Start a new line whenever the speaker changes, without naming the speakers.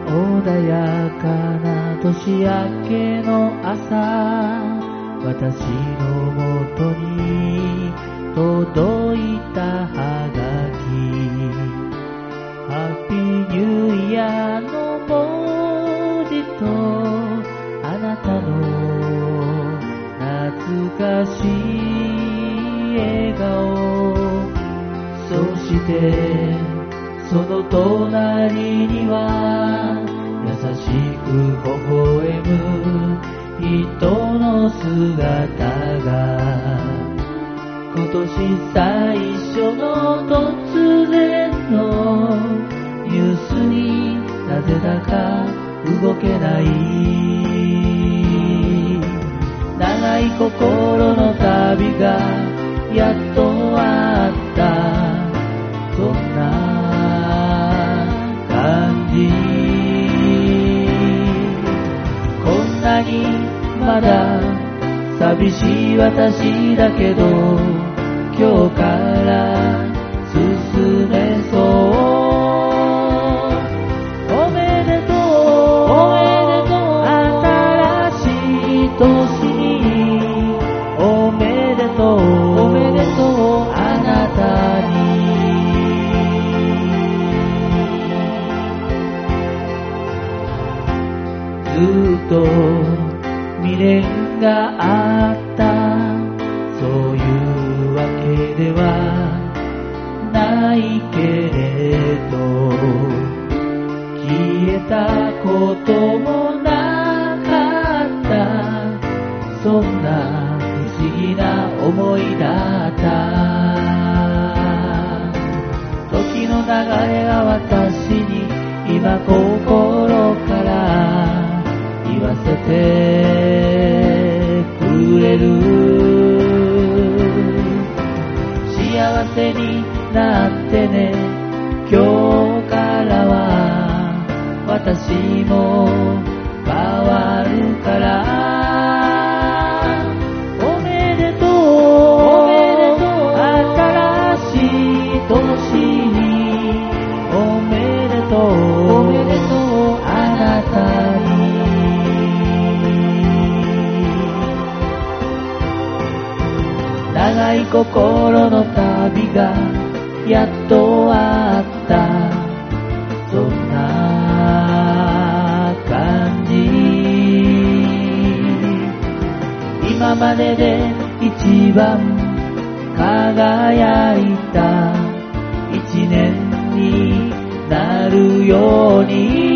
穏やかな年明けの朝、私のもとに届いたはがき、ハッピーニューイヤーの文字とあなたの懐かしい笑顔、そしてその隣には優しく微笑む人の姿が、今年最初の突然のニュースになぜだか動けない、長い心の旅がやっと終わった、そんな感じ。こんなにまだ寂しい私だけど、今日から進めそう。おめでとう、おめでとう、新しい年におめでとう、おめでとう、あなたに。ずっと未練があった、そういうわけではないけれど、消えたこともなかった、そんな不思議な思いだった。時の流れが私に今心から言わせてくれる。幸せになってね、今日からは私も変わるから。おめでとう、おめでとう、新しい年におめでとう、おめでとう、あなたに。長い心の旅がやっと終わった、そんな感じ。今までで一番輝いた一年になるように。